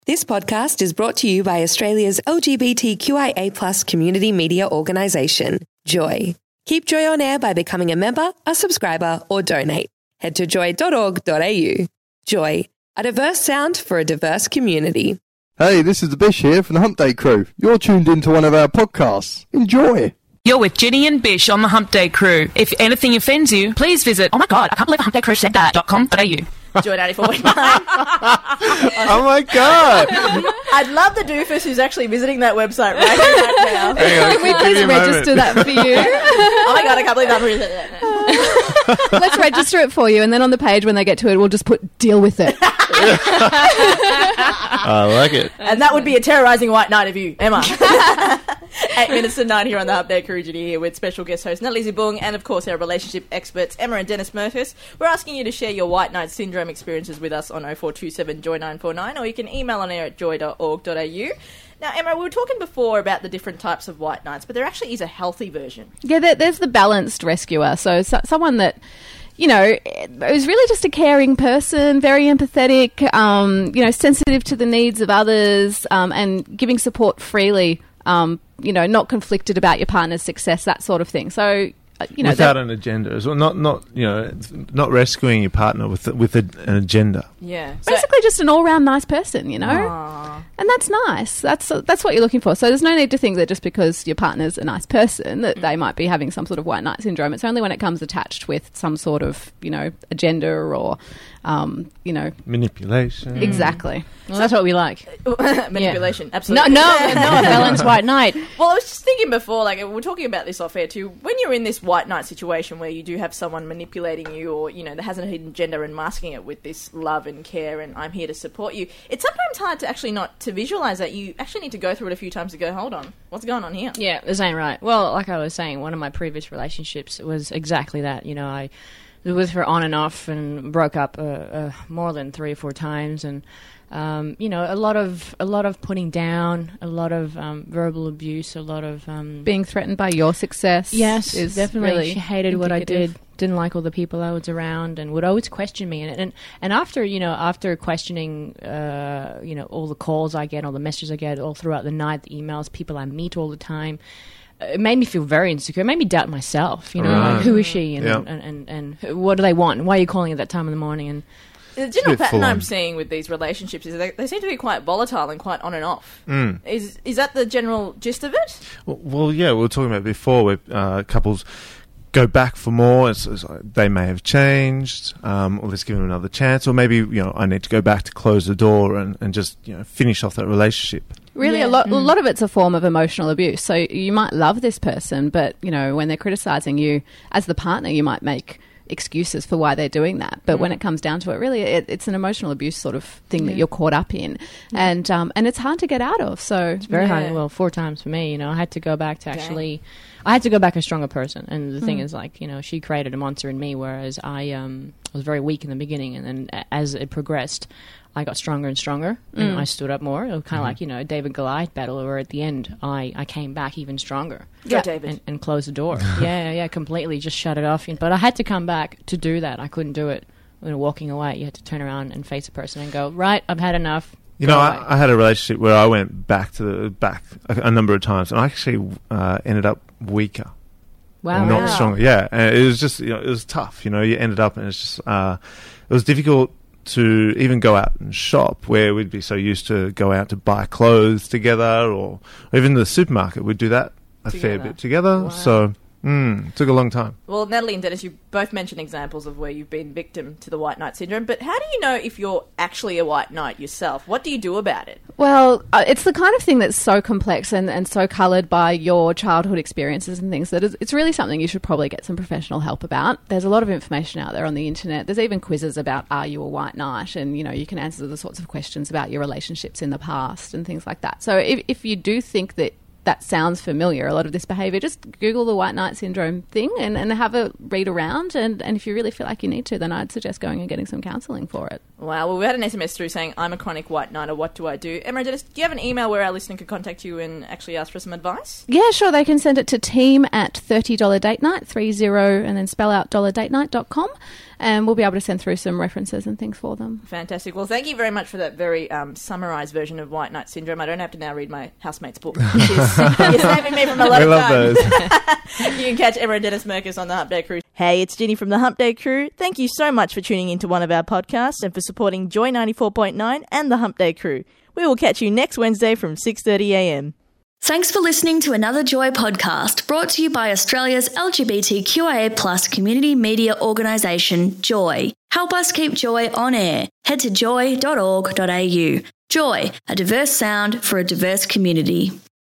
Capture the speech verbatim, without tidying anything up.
This podcast is brought to you by Australia's L G B T Q I A plus community media organisation, Joy. Keep Joy on air by becoming a member, a subscriber, or donate. Head to joy dot org dot a u. Joy, a diverse sound for a diverse community. Hey, this is the Bish here from the Hump Day Crew. You're tuned into one of our podcasts. Enjoy. You're with Ginny and Bish on the Hump Day Crew. If anything offends you, please visit, oh my god, I can't believe the Hump Day Crew said that, dot com dot a u. Joy ninety-four point nine. Oh my god. I'd love the doofus who's actually visiting that website right, right now. Hang on, Can we please register that for you? Oh my god, I can't believe I'm reading that. Let's register it for you, and then on the page when they get to it, we'll just put deal with it. I like it. And that would be a terrorising white night of you, Emma. Eight minutes to nine here on the Update Crew, Ginny here with special guest host Natalie Zibung and of course our relationship experts Emma and Dennis Murtis. We're asking you to share your white knight syndrome experiences with us on oh four two seven joy nine four nine, or you can email on air at joy dot org dot a u. Now, Emma, we were talking before about the different types of white knights, but there actually is a healthy version. Yeah, there, there's the balanced rescuer. So, so someone that, you know, is really just a caring person, very empathetic, um, you know, sensitive to the needs of others, um, and giving support freely, um, you know, not conflicted about your partner's success, that sort of thing. So, uh, you know, without an agenda as well, not not you know, not rescuing your partner with with a, an agenda. Yeah, so basically just an all-round nice person, you know. Aww. And that's nice. That's that's what you're looking for. So there's no need to think that just because your partner's a nice person that they might be having some sort of white knight syndrome. It's only when it comes attached with some sort of, you know, agenda or, um, you know... manipulation. Exactly. Well, that's what we like. manipulation, Yeah. absolutely. No, no, no, a balanced white knight. Well, I was just thinking before, like, we were talking about this off air too, when you're in this white knight situation where you do have someone manipulating you or, you know, that has a hidden agenda and masking it with this love and care and I'm here to support you, it's sometimes hard to actually not to visualise that. You actually need to go through it a few times to go, hold on, what's going on here? Yeah, this ain't right. Well, like I was saying, one of my previous relationships was exactly that. You know, I was with her on and off and broke up uh, uh, more than three or four times, and um, you know, a lot of a lot of putting down, a lot of um, verbal abuse, a lot of um, being threatened by your success. Yes, is definitely. Really she hated what I indicative. did. Didn't like all the people I was around, and would always question me. And and, and after you know, after questioning, uh, you know, all the calls I get, all the messages I get, all throughout the night, the emails, people I meet all the time. It made me feel very insecure. It made me doubt myself. You know, Right. like, who is she, and, Yeah. and, and, and, and what do they want? And why are you calling at that time in the morning? And The general bit pattern full I'm on. seeing with these relationships is they, they seem to be quite volatile and quite on and off. Mm. Is is that the general gist of it? Well, well, yeah, we were talking about before where uh, couples go back for more. It's, it's like they may have changed, um, or let's give them another chance, or maybe, you know, I need to go back to close the door and, and just, you know, finish off that relationship. Really, Yeah. a lot, a lot of it's a form of emotional abuse. So you might love this person, but, you know, when they're criticising you as the partner, you might make excuses for why they're doing that. But when it comes down to it, really, it, it's an emotional abuse sort of thing that you're caught up in. And um, and it's hard to get out of. So it's very Yeah. hard. Well, four times for me. You know, I had to go back to actually. I had to go back a stronger person. And the thing is, like, you know, she created a monster in me, whereas I um, was very weak in the beginning, and then a- as it progressed, I got stronger and stronger, and I stood up more. It was kind of like, you know, David Goliath battle, where at the end I, I came back even stronger. Go, Yeah. David. And, and closed the door. yeah, yeah, completely just shut it off. But I had to come back to do that. I couldn't do it when walking away. You had to turn around and face a person and go, right, I've had enough. You Go know, away. I, I had a relationship where I went back to the back a, a number of times, and I actually uh, ended up weaker. Wow. Not Wow. stronger. Yeah, and it was just, you know, it was tough. You know, you ended up, and it's just, uh, it was difficult to even go out and shop, where we'd be so used to go out to buy clothes together, or, or even the supermarket. We'd do that a fair Together. bit together. Wow. So, mm, it took a long time. Well, Natalie and Dennis, you both mentioned examples of where you've been victim to the white knight syndrome, but how do you know if you're actually a white knight yourself? What do you do about it? Well, uh, it's the kind of thing that's so complex and, and so coloured by your childhood experiences and things that it's, it's really something you should probably get some professional help about. There's a lot of information out there on the internet. There's even quizzes about are you a white knight, and, you know, you can answer the sorts of questions about your relationships in the past and things like that. So if, if you do think that that sounds familiar, a lot of this behaviour, just Google the white knight syndrome thing and, and have a read around. And, and if you really feel like you need to, then I'd suggest going and getting some counselling for it. Wow. Well, we had an S M S through saying, I'm a chronic white knighter. What do I do? Emma and Dennis, do you have an email where our listener can contact you and actually ask for some advice? Yeah, sure. They can send it to team at thirty dollars date night, three zero, and then spell out dollar date night dot com. And we'll be able to send through some references and things for them. Fantastic. Well, thank you very much for that very um, summarised version of white knight syndrome. I don't have to now read my housemate's book, which is you're saving me from a lot We of love time. those. You can catch Emma and Dennis Merkus on the Hump Day Crew. Hey, it's Ginny from the Hump Day Crew. Thank you so much for tuning into one of our podcasts and for supporting Joy ninety-four point nine and the Hump Day Crew. We will catch you next Wednesday from six thirty a m. Thanks for listening to another Joy podcast brought to you by Australia's L G B T Q I A plus community media organisation, Joy. Help us keep Joy on air. Head to joy dot org dot a u. Joy, a diverse sound for a diverse community.